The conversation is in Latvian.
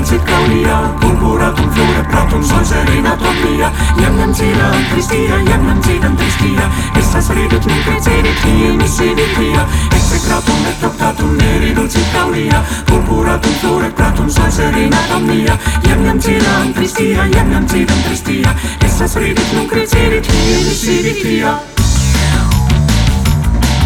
Dulce Claudia, purpuratum flore pratum sol serenatum mia, iam cera Christia, iam cedam tristia, estas redut nunc cedit quie misedit quia, execratum et optatum neri dulce Claudia, purpuratum flore pratum sol serenatum mia, iam cera Christia, iam cedam tristia, estas redut nunc cedit quie misedit quia.